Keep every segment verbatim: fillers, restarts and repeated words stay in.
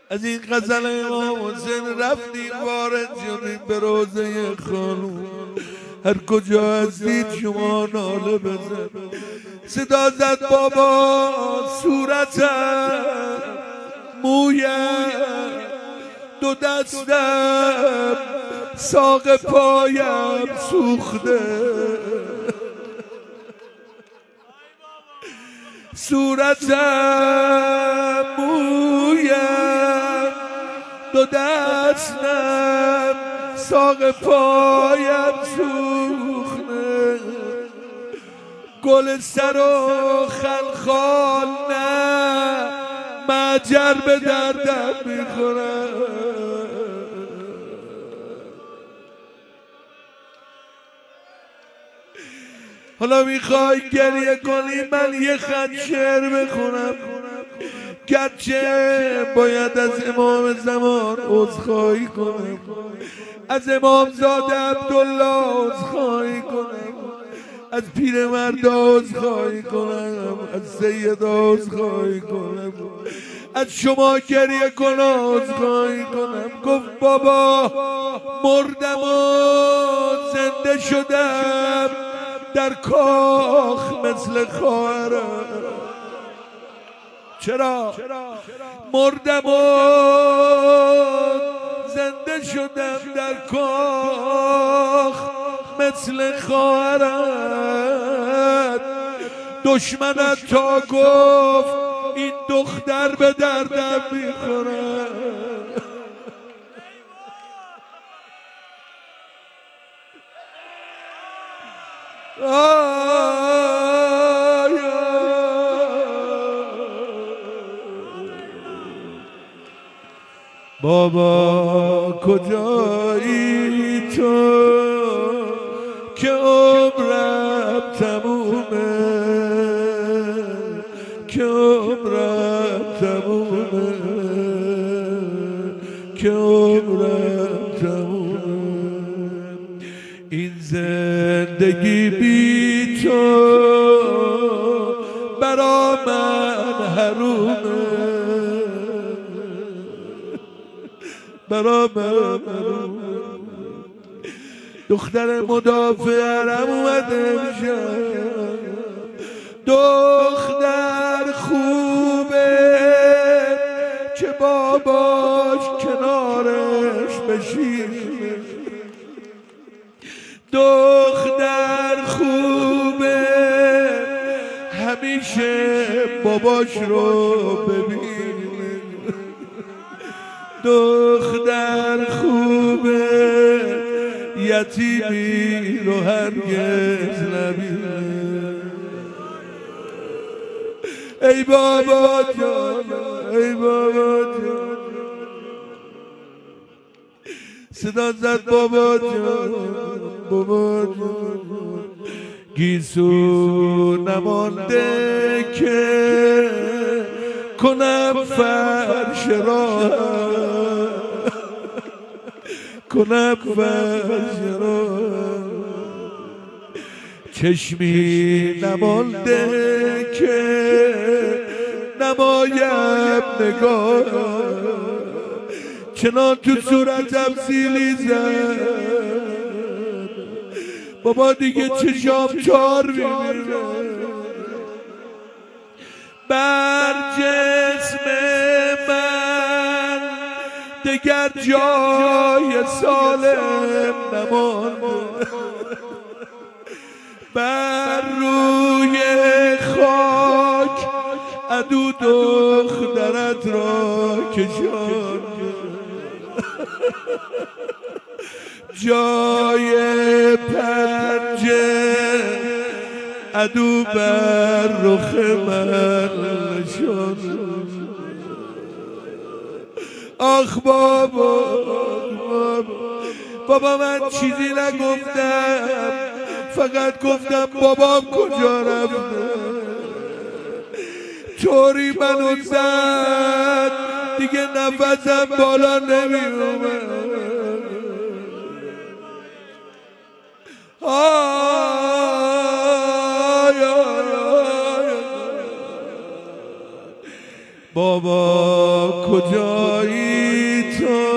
از این غزل امام حسین رفتیم وارد شدیم به روضه خانوم. هر کجا هستید شما ناله بزن. صدا زد بابا صورتم مویم دو دستم ساق پایم سوخته، صورتم مویم دو دستم ساق پایم سوخته، گل سر و خلخال نه مجر به دردم میخورم. حالا میخوای گریه کنی من یه خط شعر بخونم، گرچه باید از امام زمان عذرخواهی کنم، از امام زاده عبدالله عذرخواهی کنم، از پیرمرد عذرخواهی کنم، از سید عذرخواهی کنم، از شما گریه کن عذرخواهی کنم. گفت بابا مردم و زنده شدم در کاخ مثل خواهرم. چرا؟ مردم و زنده شدم در کاخ مثل خواهرت. دشمنت تا گفت این دختر به دردم میخوره. بابا کجایی تو که عمرم تمومه، که عمرم تمومه، که عمرم تمومه. این زندگی بی تو برا من حرومه، برا من حرومه. دختر مدافع حرم اومده میشه، دختر خوبه که باباش کنارش بشینه، دختر خوبه همیشه باباش رو ببینه، دختر خوبه یتیمی رو هرگز نبینه. ای بابا جان، ای بابا جان، صدا زد بابا جان، بابا جان. گیسو نمانده که کنم فرش راه، کنم فرش راه. چشمی نمانده که نمایم نگاه، چنان تو صورتم سیلی زد بابا دیگه چشام چار میمیره. بر جسم من دگر جای سالم نمانده، بر روی خاک عدو دخترت را کشانده، جای پنجه عدو بر رخ من نشانده. آخ بابا، بابا بابا من چیزی نگفتم، فقط گفتم بابام کجا رفته. طوری منو زد دیگه نفسم بالا نمی اومد. بابا کجایی تو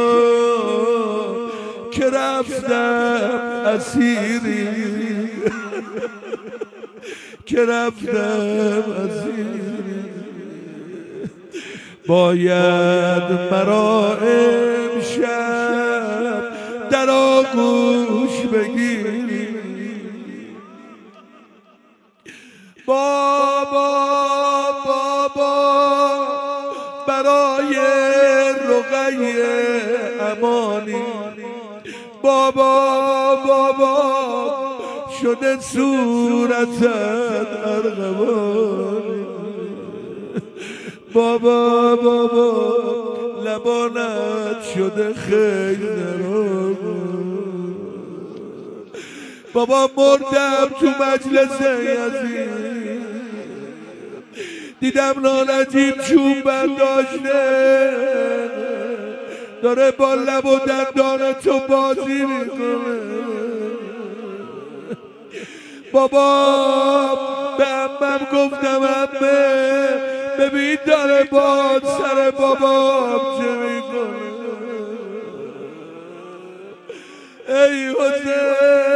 که رفتم اسیری که رفتم اسیری باید مرا امشب در آغوش بگیری بابا بابا برای رقیه امانی بابا بابا شده صورتت ارغوانی بابا بابا لبانت شده خیلی بابا مردم تو مجلس یزید دیدم نانجیب چوب برداشته داره با لب و دندان تو بازی میکنه بابا به عمم گفتم عمه ببین داره با سر بابام چه میکنه ای حسین